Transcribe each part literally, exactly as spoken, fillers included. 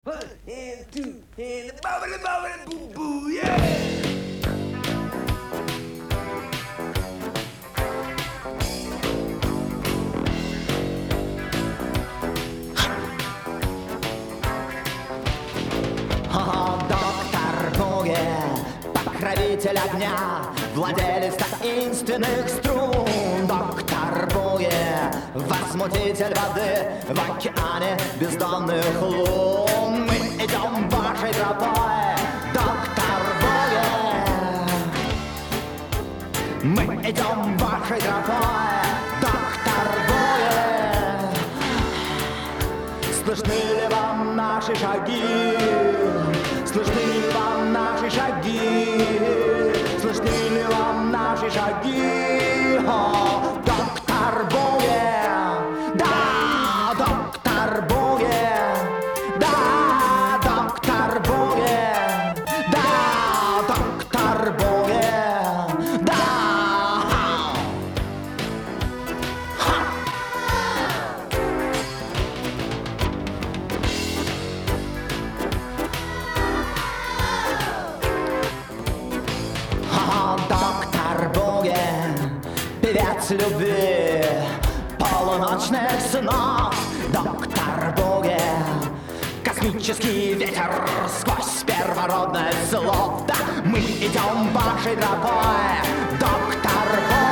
One and two and the bobbity bobbity boo boo, yeah! О, доктор Буги, покровитель огня, владелец таинственных струн. Доктор Буги, возмутитель воды в океане бездонных лун. Мы идем вашей тропой, доктор Буги. Мы идем вашей тропой, доктор Буги. Слышны ли вам наши шаги? Слышны ли вам наши шаги? Слышны ли вам наши шаги? О, доктор Буги! Да, доктор Буги! Да, доктор Буги! Да, доктор Буги! Да! Доктор Буги, певец любви, полуночных снов. Доктор Буги, космический ветер сквозь первородность слов. Да, мы идем вашей тропой, доктор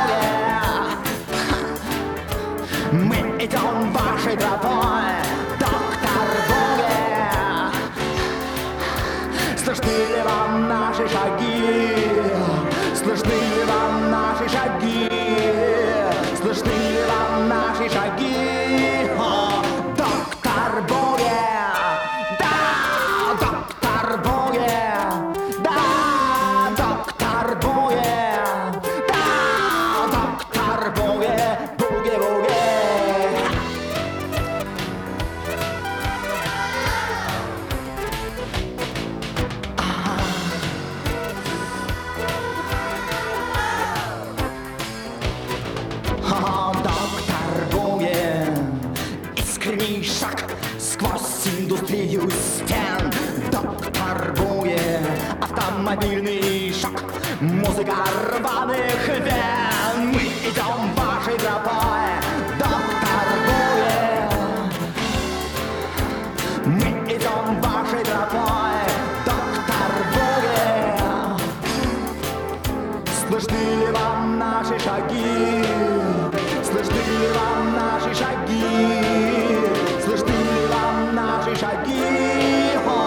Буги. Мы идем вашей тропой, доктор Буги. Слышны ли вам наши шаги? Слышны ли вам наши шаги? Слышны ли вам наши шаги? О, доктор Буги! Да, доктор Буги! Да, доктор Буги! Да, доктор Буги! Буги-буги! О, доктор Буги, искренний шаг сквозь индустрию стен. Доктор Буги, автомобильный шаг, музыка рваных вен. Мы идем вашей тропой, доктор Буги. Мы идем вашей тропой, доктор Буги. Слышны ли вам наши шаги? Слышны ли вам наши шаги? Слышны ли вам наши шаги? О,